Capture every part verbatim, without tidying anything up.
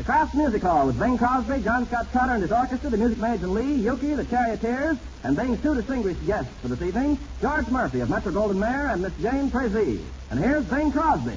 Kraft Music Hall with Bing Crosby, John Scott Trotter and his orchestra, the Music Maids and Lee, Yuki, the Charioteers, and Bing's two distinguished guests for this evening, George Murphy of Metro Goldwyn Mayer and Miss Jane Frazee. And here's Bing Crosby.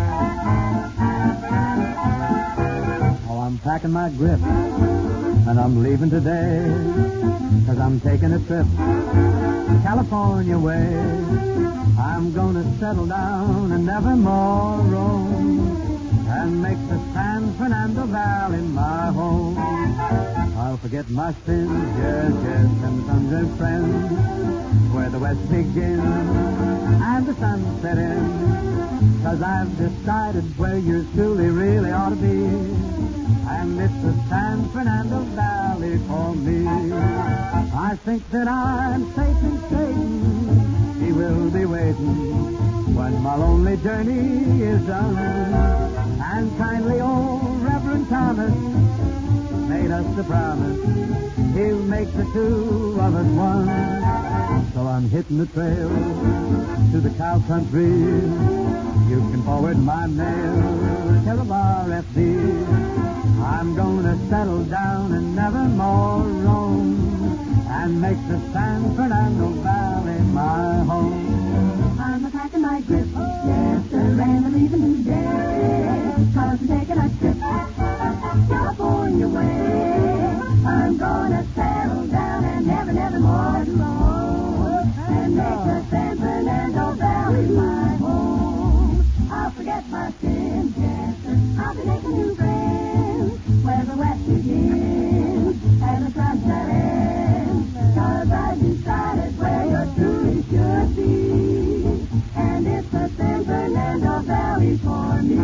Oh, I'm packing my grip, and I'm leaving today, 'cause I'm taking a trip California way. I'm gonna settle down and never more roam, and make the San Fernando Valley my home. I'll forget my sins, yes, yes, and sons and friends, where the west begins and the sun set ends. 'Cause I've decided where you truly really ought to be, and it's the San Fernando Valley for me. I think that I'm safe in Satan. He will be waiting when my lonely journey is done. And kindly old Reverend Thomas made us the promise he'll make the two of us one. So I'm hitting the trail to the cow country. You can forward my mail, tell of R F D. I'm gonna settle down and never more roam, and make the San Fernando Valley my home. I'm a-packing my grip, yes, sir, and I'm leaving today, 'cause I'm taking a trip California way. I'm gonna settle down and never, never more alone, and make the San Fernando Valley my home. I'll forget my sins, yes, sir, I'll be making new friends, where the west begins and the sunset ends. 'Cause I've decided where you truly should be, and it's the San Fernando Valley for me.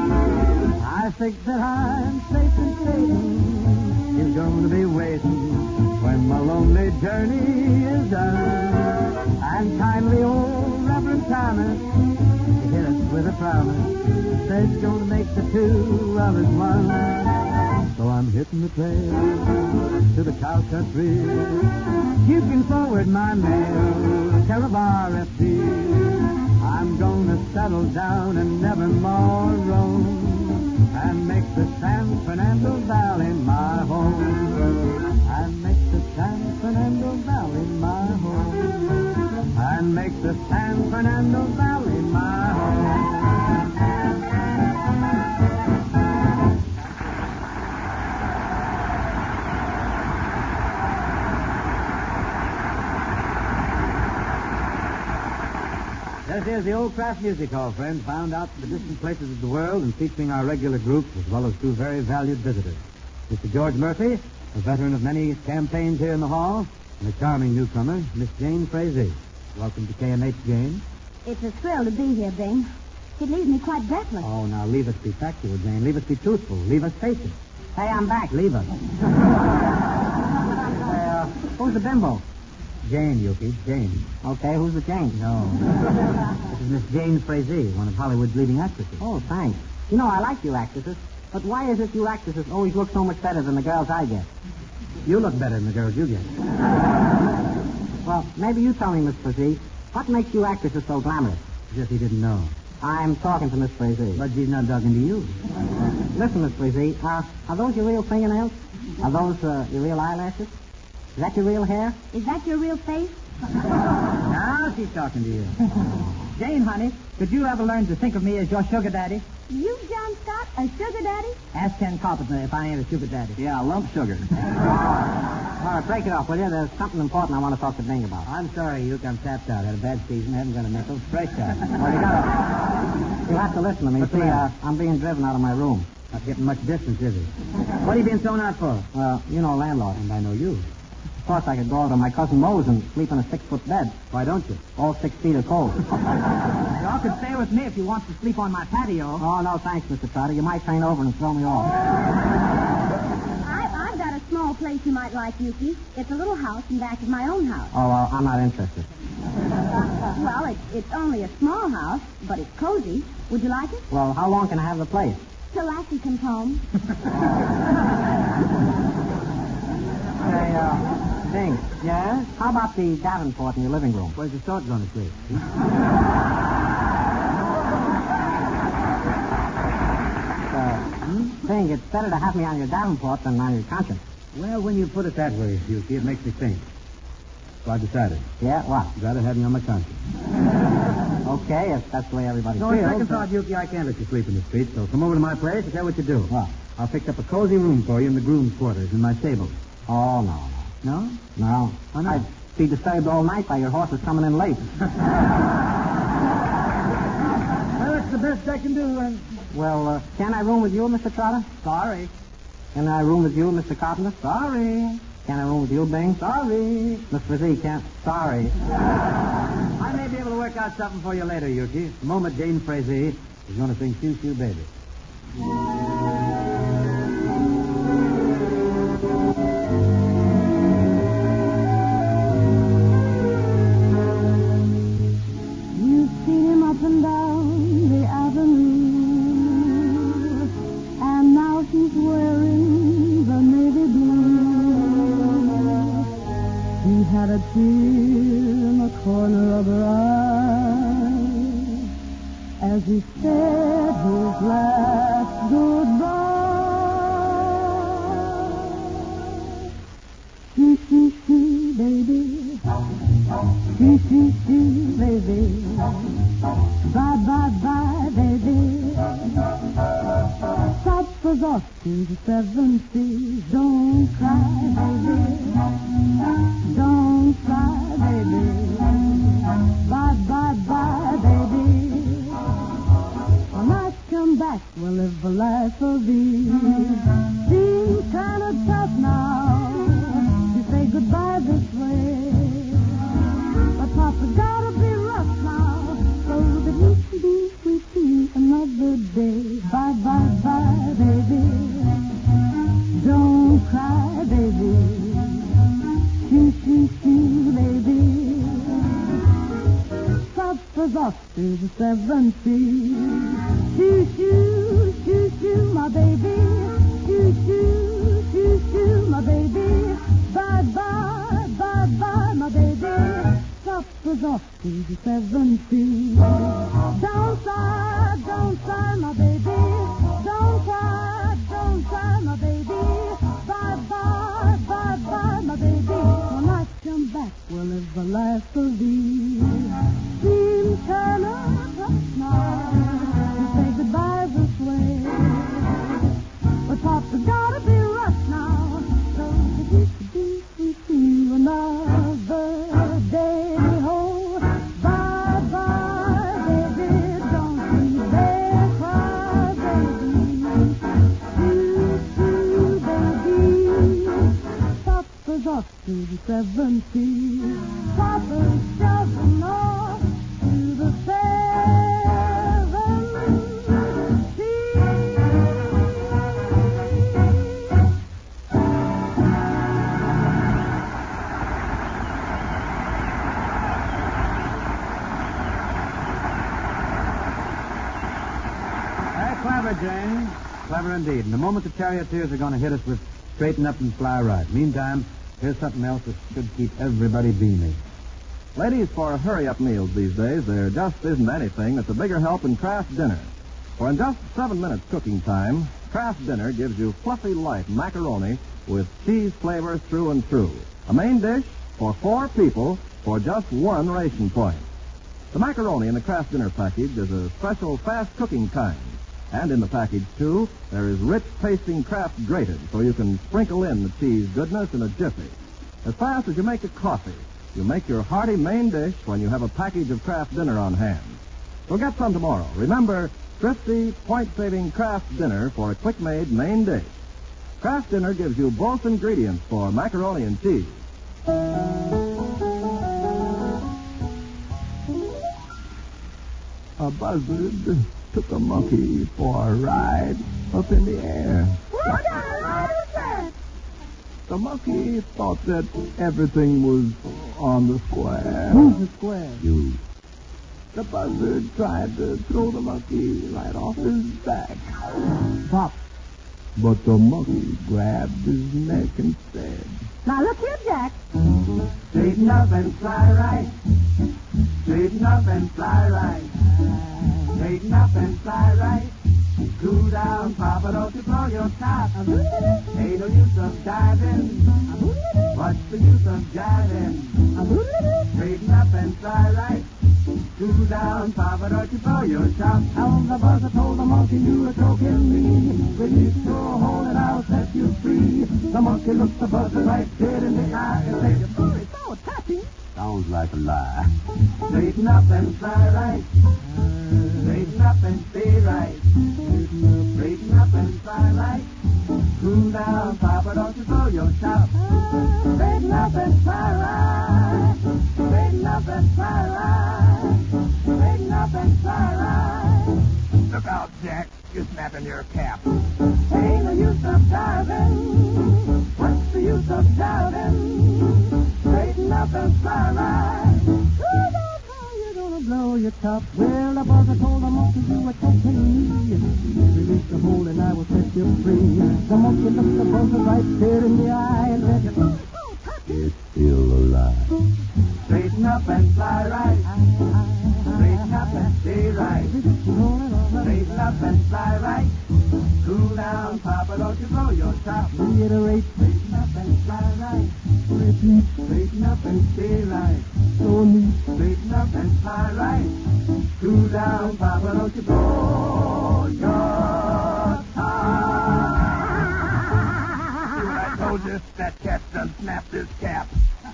I think that I'm safe and Satan is going to be waiting when my lonely journey is done. And kindly old Reverend Thomas hit us with a promise, said he's going to make the two of us one. So I'm hitting the trail to the cow country. You can forward my mail, care of R F D. I'm gonna settle down and never more roam, and make the San Fernando Valley my home. And make the San Fernando Valley my home. And make the San Fernando Valley my home. This is the Old Kraft Music Hall, friends, found out in the distant places of the world and featuring our regular groups as well as two very valued visitors. Mister George Murphy, a veteran of many campaigns here in the hall, and a charming newcomer, Miss Jane Frazee. Welcome to K M H, Jane. It's a thrill to be here, Bing. It leaves me quite breathless. Oh, now leave us be factual, Jane. Leave us be truthful. Leave us face it. Hey, I'm back. Leave us. Hey, uh, who's the bimbo? Jane, Yuki. Jane. Okay, who's the Jane? No. This is Miss Jane Frazee, one of Hollywood's leading actresses. Oh, thanks. You know, I like you actresses, but why is it you actresses always look so much better than the girls I get? You look better than the girls you get. Well, maybe you tell me, Miss Frazee, what makes you actresses so glamorous? As if he didn't know. I'm talking to Miss Frazee. But she's not talking to you. Listen, Miss Frazee, uh, are those your real fingernails? Are those uh, your real eyelashes? Is that your real hair? Is that your real face? Now she's talking to you. Jane, honey, could you ever learn to think of me as your sugar daddy? You, John Scott, a sugar daddy? Ask Ken Carpenter if I ain't a sugar daddy. Yeah, lump sugar. All right, break it off, will you? There's something important I want to talk to Bing about. I'm sorry, Luke. I'm tapped out. Had a bad season. Haven't got a nickel. Fresh shot. Well, you gotta... You have to listen to me. What's the See, uh, matter? I'm being driven out of my room. Not getting much distance, is he? What are you being thrown out for? Well, you know, landlord. And I know you. Of course, I could go over to my cousin Moe's and sleep in a six-foot bed. Why don't you? All six feet of cold. Y'all could stay with me if you want to sleep on my patio. Oh, no, thanks, Mister Trotter. You might turn over and throw me off. I, I've got a small place you might like, Yuki. It's a little house in back of my own house. Oh, well, I'm not interested. Well, it, it's only a small house, but it's cozy. Would you like it? Well, how long can I have the place? Till Lassie comes home. Hey, uh... Bing. Yeah? How about the Davenport in your living room? Where's the sword going to sleep? Uh, hmm? Bing, think it's better to have me on your Davenport than on your conscience. Well, when you put it that way, Yuki, it makes me think. So I decided. Yeah, what? I'd rather have me on my conscience. Okay, if that's the way everybody No, in feels. second thought, Yuki, I can't let you sleep in the street, so come over to my place and tell what you do. What? I'll fix up a cozy room for you in the groom's quarters in my stable. Oh, no, No? no. No. Why not? I'd be disturbed all night by your horses coming in late. Well, that's the best I can do, and... Well, uh, can I room with you, Mister Trotter? Sorry. Can I room with you, Mister Carpenter? Sorry. Can I room with you, Bing? Sorry. Miss Frizzy, can't. Sorry. I may be able to work out something for you later, Yuki. The moment Jane Frazee is going to sing Shoo Shoo Baby. You've seen him up and down the avenue, and now he's wearing the navy blue. He had a tear in the corner of her eye as he said his last goodbye. Shoo, shoo, shoo, baby. Shoo, shoo, shoo, baby. Bye, bye, bye, baby. Top us off to the seven seas. Don't cry, baby. Don't cry, baby. Bye, bye, bye, baby. When I come back, we'll live a life of ease. Seems kind of tough now to say goodbye this way. But Papa gotta be rough now, so that we can be free to another day. Bye, bye, bye, baby. Don't cry, baby. Shoo, shoo, shoo, baby. Papa's off to the seven seas. Shoo, shoo, shoo, shoo, my baby. Shoo, shoo, shoo, shoo, my baby. Bye, bye, bye, bye, my baby. Papa's off to the seven seas. Don't sigh, don't sigh, my baby. Don't cry, don't cry, my baby. Bye, bye, bye, bye, my baby. When I come back, we'll live a life of ease. Seems kind of tough now to say goodbye this way. But Papa gotta be rough now, so that we could be free to another day. Oh, bye, bye, baby. Don't you dare cry, baby. Shoo, shoo, baby. Papa's off to the seven seas. Papa's shoving off to the seven seas. Very clever, Jane. Clever indeed. And the moment the charioteers are going to hit us with straighten up and fly right. Meantime, here's something else that should keep everybody beaming. Ladies, for hurry-up meals these days, there just isn't anything that's a bigger help than Kraft Dinner. For in just seven minutes cooking time, Kraft Dinner gives you fluffy light macaroni with cheese flavor through and through. A main dish for four people for just one ration point. The macaroni in the Kraft Dinner package is a special fast-cooking kind. And in the package, too, there is rich tasting Kraft grated, so you can sprinkle in the cheese goodness in a jiffy. As fast as you make a coffee, you make your hearty main dish when you have a package of Kraft Dinner on hand. So get some tomorrow. Remember, thrifty, point-saving Kraft Dinner for a quick-made main dish. Kraft Dinner gives you both ingredients for macaroni and cheese. A buzzard took a monkey for a ride up in the air. What kind of ride was that? The monkey thought that everything was on the square. Who's the square? You. The buzzard tried to throw the monkey right off his back. Pop. But the monkey grabbed his neck and said, Now look here, Jack. straighten up and fly right. Straighten up and fly right. Straighten up and fly right. Cool down, Papa, don't you blow your top. Ain't no use of diving. What's the use of jiving? Straighten up and fly right. Cool down, Papa, don't you blow your top. How the buzzer told the monkey you were choking me. Release your hold and I'll set you free. The monkey looked the buzzer right dead in the eye and said, "Oh, it's so touching." Sounds like a lie. Straighten up and fly right. Straighten up and stay right. Straighten up and fly right. Cool down, Papa, don't you blow your top. Straighten up and fly right. Straighten up and fly right. Straighten up and fly right. Look out, Jack. You're snapping your cap. Ain't no use of diving. What's the use of diving? Straighten up and fly right. Cool down, how you gonna blow your top? Well, the buzzer told the monkey you were taking me. Release the hold and I will set you free. The monkey looked the buzzer right there in the eye and said, "Oh, so touching." It's still a lie. Straighten up and fly right. Straighten up and stay right. Straighten up and fly right. Cool down, Papa, don't you blow your top. Reiterate. Straighten up and fly right. Repeat. Straighten up and stay right. Slowly. Straighten up and fly right. Cool down, Papa, don't you blow your top. I told you that cat done snapped his cap.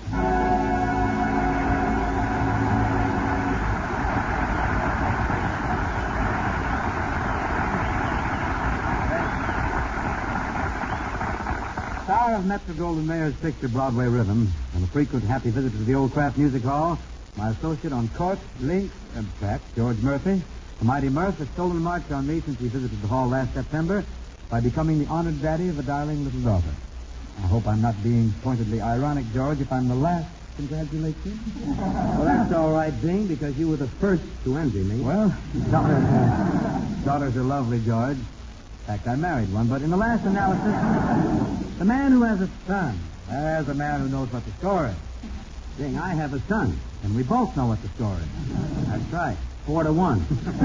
Star of Metro-Goldwyn-Mayer's picture Broadway Rhythm, and a frequent happy visitor to the Old Craft Music Hall, my associate on Cork, Lynx, and track, George Murphy. The mighty Murph has stolen a march on me since we visited the hall last September by becoming the honored daddy of a darling little daughter. I hope I'm not being pointedly ironic, George, if I'm the last to congratulate you. Well, that's all right, Bing, because you were the first to envy me. Well, daughters are, daughters are lovely, George. In fact, I married one, but in the last analysis, the man who has a son, there's a man who knows what the score is. Bing, I have a son, and we both know what the score is. That's right, four to one.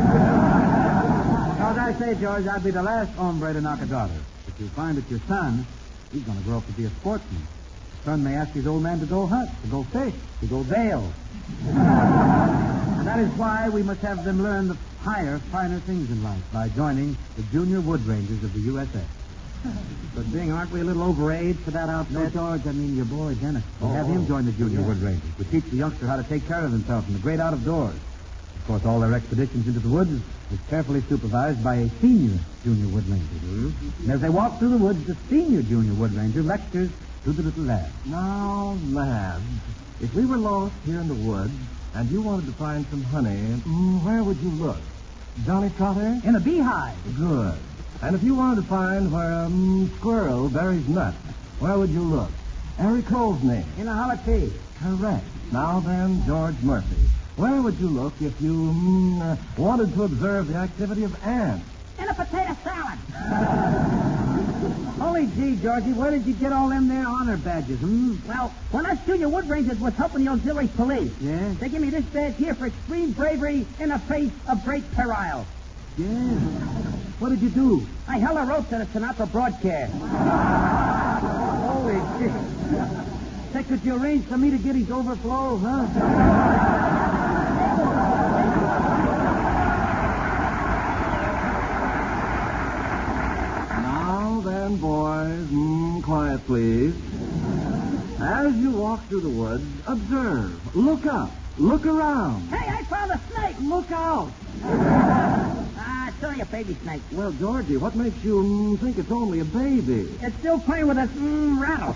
As I say, George, I'd be the last hombre to knock a daughter. But you find that your son, he's going to grow up to be a sportsman. His son may ask his old man to go hunt, to go fish, to go bail. That is why we must have them learn the higher, finer things in life by joining the Junior Wood Rangers of the U S A. But, Bing, aren't we a little overage for that outfit? No, George, I mean your boy, Dennis. We'll have him join the Junior Wood Rangers. We teach the youngster how to take care of himself in the great out-of-doors. Of course, all their expeditions into the woods is carefully supervised by a senior Junior Wood Ranger. Mm-hmm. And as they walk through the woods, the senior Junior Wood Ranger lectures to the little lad. Now, lads, if we were lost here in the woods and you wanted to find some honey, mm, where would you look? Johnny Trotter? In a beehive. Good. And if you wanted to find where a um, squirrel buries nuts, where would you look? Harry Cole's name. In a hollow tree. Correct. Now then, George Murphy, where would you look if you mm, uh, wanted to observe the activity of ants? In a potato salad. Holy gee, Georgie, where did you get all them there honor badges, hmm? Well, when us Junior Wood Rangers was helping the auxiliary police, Yeah? they give me this badge here for extreme bravery in the face of great peril. Yeah. What did you do? I held a rope to the Sinatra broadcast. Holy gee. Say, could you arrange for me to get his overflow, huh? Now then, boys, mm, quiet, please. As you walk through the woods, observe, look up, look around. Hey, I found a snake. Look out. Ah, it's only a baby snake. Well, Georgie, what makes you mm, think it's only a baby? It's still playing with a mm, rattle.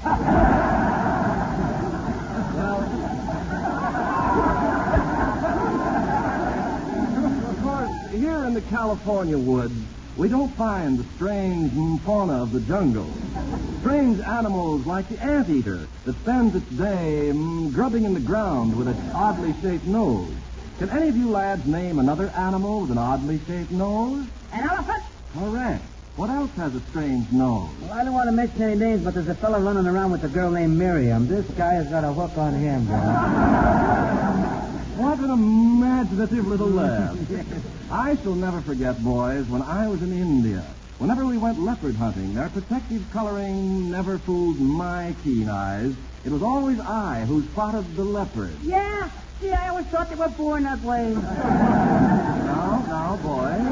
Of course, here in the California woods, we don't find the strange mm, fauna of the jungle. Strange animals like the anteater that spends its day mm, grubbing in the ground with its oddly shaped nose. Can any of you lads name another animal with an oddly shaped nose? An elephant? Correct. What else has a strange nose? Well, I don't want to mention any names, but there's a fellow running around with a girl named Miriam. This guy has got a hook on him, boy. What an imaginative little laugh. I shall never forget, boys, when I was in India. Whenever we went leopard hunting, their protective coloring never fooled my keen eyes. It was always I who spotted the leopard. Yeah. See, I always thought they were born that way. Now, now, boys.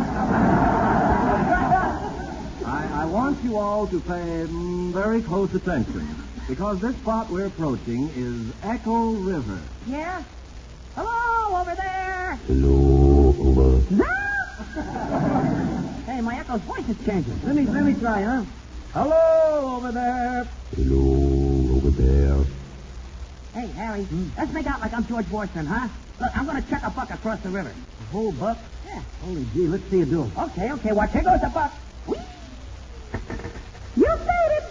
I, I want you all to pay mm, very close attention, because this spot we're approaching is Echo River. Yeah? Hello, over there. Hello, over. Hey, my Echo's voice is changing. Let me, let me try, huh? Hello, over there. Hello, over there. Hey, Harry, let's make out like I'm George Washington, huh? Look, I'm going to check a buck across the river. A whole buck? Yeah. Holy gee, let's see you do it. Okay, okay, watch. Here goes the buck. Whee! You made it!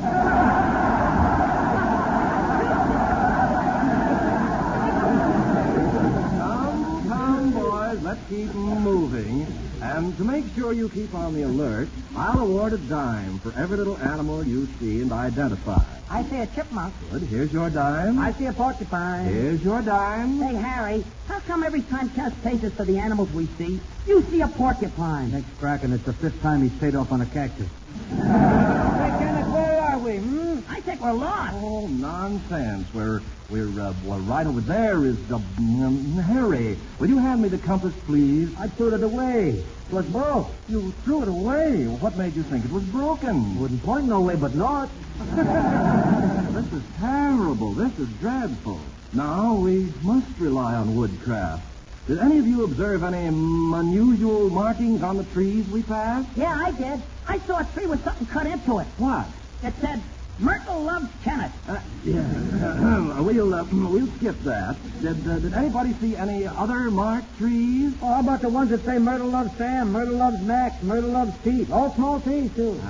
Come, come, boys, let's keep moving. And to make sure you keep on the alert, I'll award a dime for every little animal you see and identify. I see a chipmunk. Good. Here's your dime. I see a porcupine. Here's your dime. Hey, Harry, how come every time Tess pays us for the animals we see, you see a porcupine? Next Kraken, it's the fifth time he's paid off on a cactus. Hey, Kenneth, where are we? Hmm? I think we're lost. Oh, nonsense. We're, we're, uh, well, right over there is the, um, Harry. Will you hand me the compass, please? I threw it away. It was broke. You threw it away. What made you think it was broken? Wouldn't point no way but north. This is terrible. This is dreadful. Now we must rely on woodcraft. Did any of you observe any um, unusual markings on the trees we passed? Yeah, I did. I saw a tree with something cut into it. What? It said, Myrtle loves Kenneth. Uh, yeah. we'll uh, we'll skip that. Did uh, did anybody see any other marked trees? Oh, how about the ones that say Myrtle loves Sam, Myrtle loves Max, Myrtle loves Pete? All small trees, too.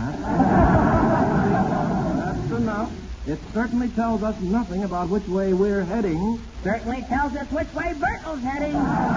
That's enough. It certainly tells us nothing about which way we're heading. Certainly tells us which way Bertle's heading.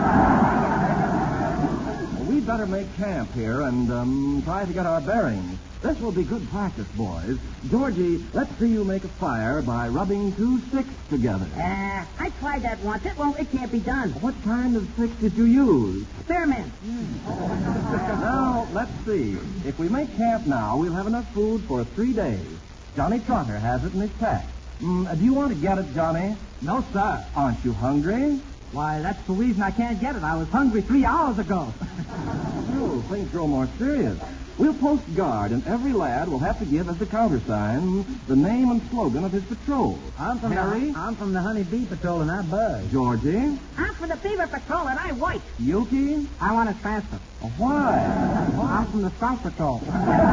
We'd better make camp here and um, try to get our bearings. This will be good practice, boys. Georgie, let's see you make a fire by rubbing two sticks together. Uh, I tried that once. It won't. It can't be done. What kind of sticks did you use? Spearmint. Now, let's see. If we make camp now, we'll have enough food for three days. Johnny Trotter has it in his pack. Mm, uh, do you want to get it, Johnny? No, sir. Aren't you hungry? Why, that's the reason I can't get it. I was hungry three hours ago. Oh, things grow more serious. We'll post guard, and every lad will have to give as the countersign the name and slogan of his patrol. I'm from Harry? the I'm from the Honey Bee Patrol, and I buzz. Georgie? I'm for the Beaver Patrol, and I white. Yuki? I want to transfer. Why? I'm from the Skunk Patrol.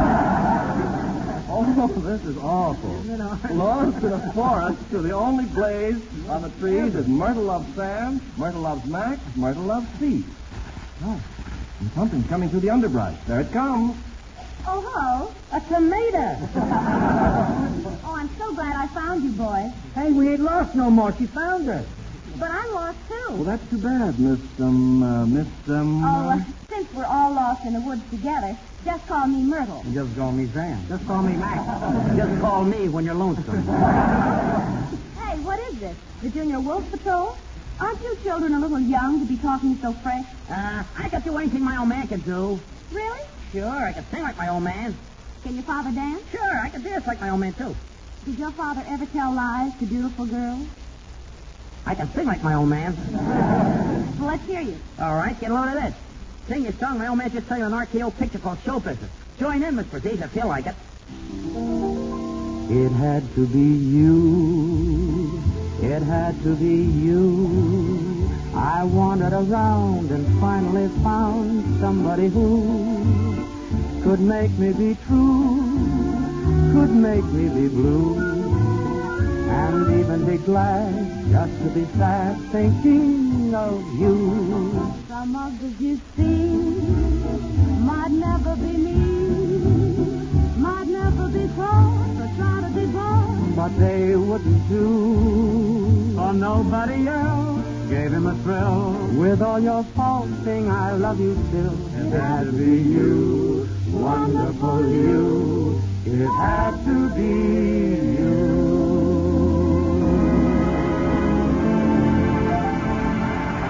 Oh, this is awful. You know. Lost to the forest, to the only blaze on the trees is Myrtle loves Sam, Myrtle loves Max, Myrtle loves Pete. Oh, and something's coming through the underbrush. There it comes. Oh, hello. A tomato. Oh, I'm so glad I found you, boys. Hey, we ain't lost no more. She found us. But I'm lost, Well, too. that's too bad, Miss, um, uh, Miss, um... Oh, uh, since we're all lost in the woods together, just call me Myrtle. Just call me Sam. Just call me Max. Just call me when you're lonesome. Hey, what is this? The Junior Wolf Patrol? Aren't you children a little young to be talking so fresh? Uh, I can do anything my old man can do. Really? Sure, I can sing like my old man. Can your father dance? Sure, I can dance like my old man, too. Did your father ever tell lies to beautiful girls? I can sing like my old man. Well, let's hear you. All right, get a load of this. Sing your song my old man just sang an R K O picture called Show Business. Join in, Miss Brzee, if you like it. It had to be you. It had to be you. I wandered around and finally found somebody who could make me be true, could make me be blue, and even be glad just to be sad thinking of you. Some of the you sing might never be me, might never be close or try to be bold. But they wouldn't do For nobody else gave him a thrill. With all your faults, sing I love you still. It had to be you, wonderful you. It had to be you.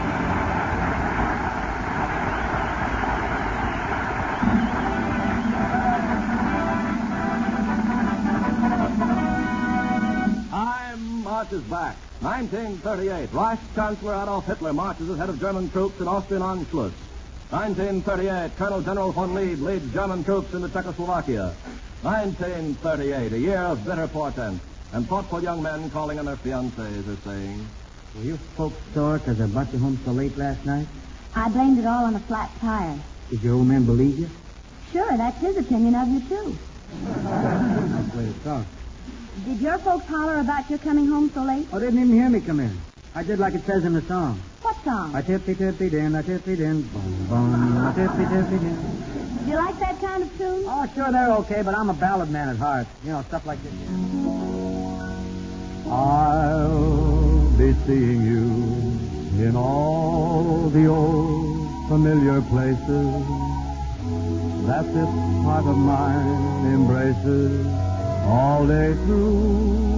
Wehrmacht is back. nineteen thirty-eight, Reich Chancellor Adolf Hitler marches ahead of German troops in Austrian Anschluss. nineteen thirty-eight, Colonel General von Lieb leads German troops into Czechoslovakia. nineteen thirty-eight, a year of bitter portent, and thoughtful young men calling on their fiancées are saying, Were you folks sore because a bunch of home so late last night? I blamed it all on a flat tire. Did your old man believe you? Sure, that's his opinion of you, too. That's the way to talk. Did your folks holler about your coming home so late? Oh, didn't even hear me come in. I did like it says in the song. What song? I tippy tippy din, I tippy din, boom boom, I tippy tippy din. Do you like that kind of tune? Oh, sure, they're okay, but I'm a ballad man at heart. You know, stuff like this. I'll be seeing you in all the old familiar places that this heart of mine embraces all day through.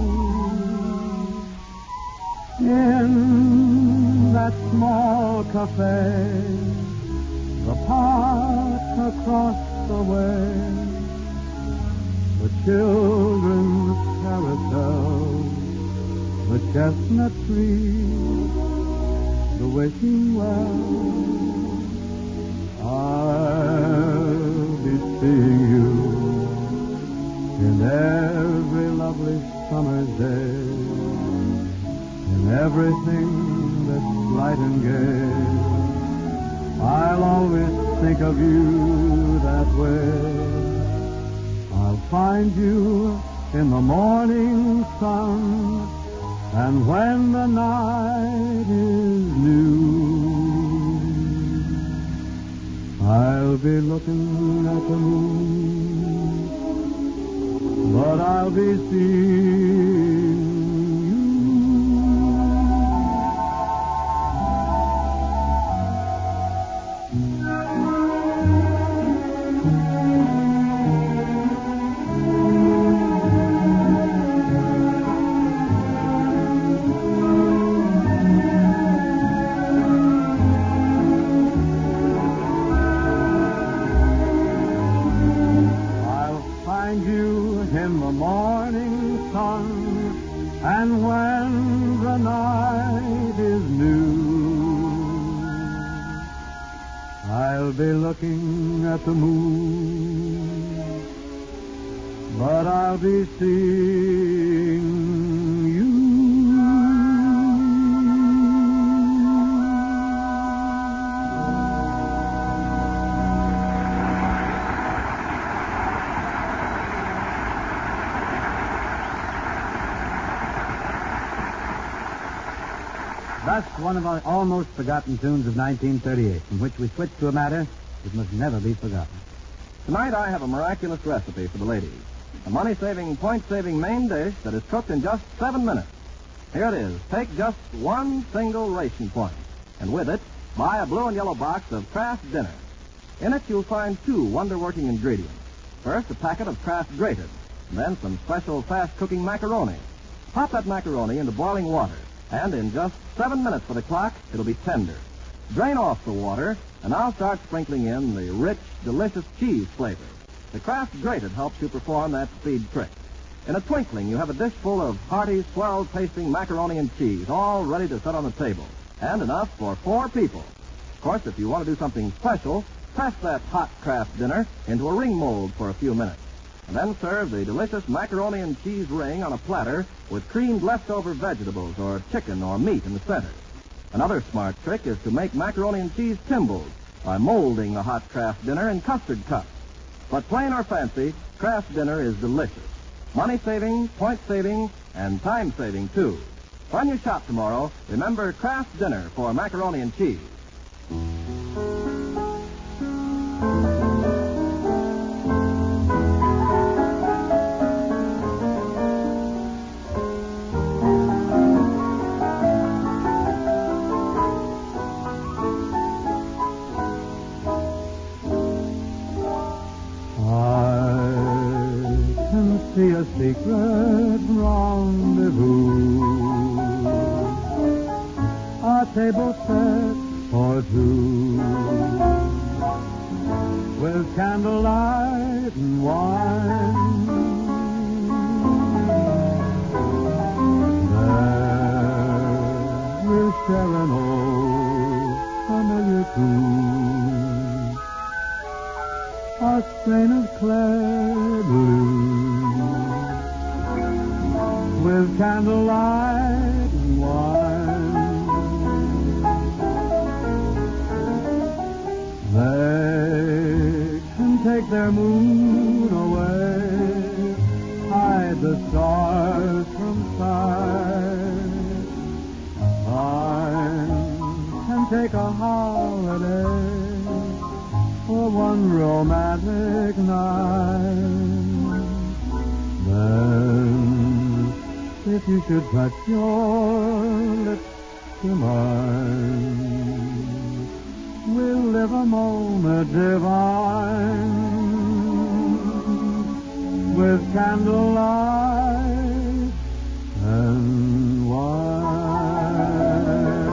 In that small cafe, the park across the way, the children's carousel, the chestnut tree, the wishing well. I'll be seeing you in every lovely summer's day, in everything that's light and gay. I'll always think of you that way. I'll find you in the morning sun, and when the night is new, I'll be looking at the moon, but I'll be seeing in the morning sun, and when the night is new, I'll be looking at the moon, but I'll be seeing you. Thus, one of our almost forgotten tunes of nineteen thirty-eight, from which we switch to a matter that must never be forgotten. Tonight I have a miraculous recipe for the ladies. A money-saving, point-saving main dish that is cooked in just seven minutes. Here it is. Take just one single ration point, and with it, buy a blue and yellow box of Kraft Dinner. In it, you'll find two wonder-working ingredients. First, a packet of Kraft Grated, and then some special fast-cooking macaroni. Pop that macaroni into boiling water, and in just seven minutes for the clock, it'll be tender. Drain off the water, and I'll start sprinkling in the rich, delicious cheese flavor. The Kraft Grated helps you perform that speed trick. In a twinkling, you have a dish full of hearty, swell-tasting macaroni and cheese, all ready to set on the table, and enough for four people. Of course, if you want to do something special, press that hot Kraft Dinner into a ring mold for a few minutes, and then serve the delicious macaroni and cheese ring on a platter with creamed leftover vegetables or chicken or meat in the center. Another smart trick is to make macaroni and cheese timbales by molding the hot Kraft Dinner in custard cups. But plain or fancy, Kraft Dinner is delicious. Money-saving, point-saving, and time-saving, too. When you shop tomorrow, remember Kraft Dinner for macaroni and cheese. See a secret rendezvous, a table set for two, with candlelight and wine. There share an old familiar tune, a strain of clear blue, with candlelight and wine. They can take their moon away, hide the stars from sight. I can take a holiday for one romantic night. Then, if you should touch your lips to mine, we'll live a moment divine with candlelight and wine.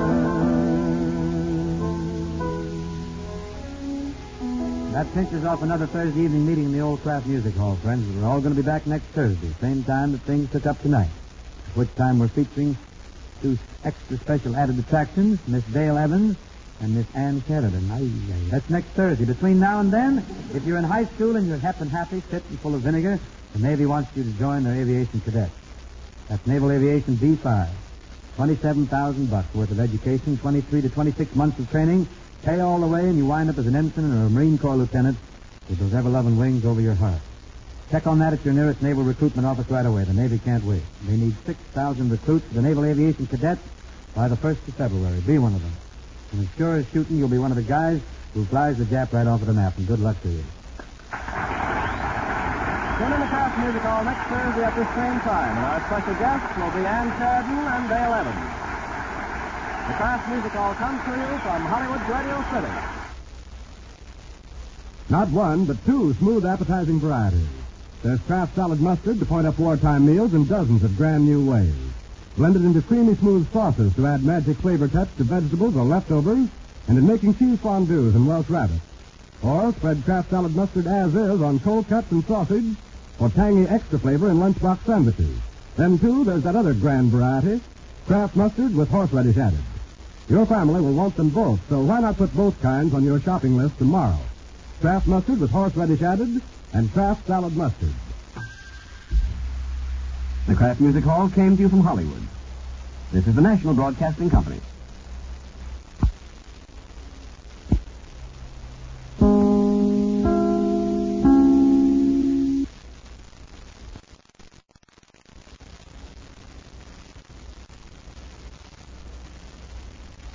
That pinches off another Thursday evening meeting in the Old Kraft Music Hall, friends. We're all going to be back next Thursday, same time that things took up tonight, at which time we're featuring two extra special added attractions, Miss Dale Evans and Miss Ann Sheridan. Aye, aye. That's next Thursday. Between now and then, if you're in high school and you're hep and happy, fit and full of vinegar, the Navy wants you to join their aviation cadets. That's Naval Aviation B five. twenty-seven thousand bucks worth of education, twenty-three to twenty-six months of training, pay all the way, and you wind up as an ensign or a Marine Corps lieutenant with those ever-loving wings over your heart. Check on that at your nearest Naval Recruitment Office right away. The Navy can't wait. They need six thousand recruits for the Naval Aviation Cadets by the first of February. Be one of them. And as sure as shooting, you'll be one of the guys who flies the Jap right off of the map. And good luck to you. Tune in the Kraft Music Hall next Thursday at this same time, and our special guests will be Ann Sheridan and Dale Evans. The Kraft Music Hall comes to you from Hollywood's Radio City. Not one, but two smooth, appetizing varieties. There's Kraft Solid Mustard to point up wartime meals in dozens of grand new ways. Blended into creamy, smooth sauces to add magic flavor touch to vegetables or leftovers, and in making cheese fondues and Welsh rabbits. Or spread Kraft Solid Mustard as is on cold cuts and sausage for tangy extra flavor in lunchbox sandwiches. Then, too, there's that other grand variety, Kraft Mustard with horseradish added. Your family will want them both, so why not put both kinds on your shopping list tomorrow? Kraft Mustard with horseradish added and Kraft Salad Mustard. The Kraft Music Hall came to you from Hollywood. This is the National Broadcasting Company.